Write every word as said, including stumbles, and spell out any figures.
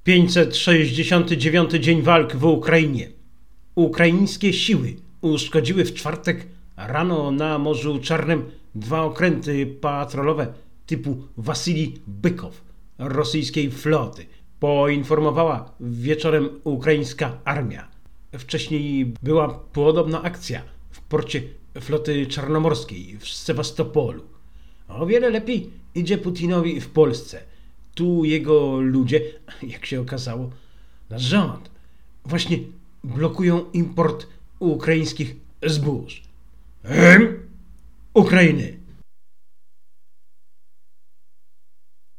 pięćset sześćdziesiąty dziewiąty dzień walk w Ukrainie. Ukraińskie siły uszkodziły w czwartek rano na Morzu Czarnym dwa okręty patrolowe typu Wasilij Bykow rosyjskiej floty, poinformowała wieczorem ukraińska armia. Wcześniej była podobna akcja w porcie floty czarnomorskiej w Sewastopolu. O wiele lepiej idzie Putinowi w Polsce. Tu jego ludzie, jak się okazało, nasz rząd, właśnie blokują import ukraińskich zbóż. Ukrainy.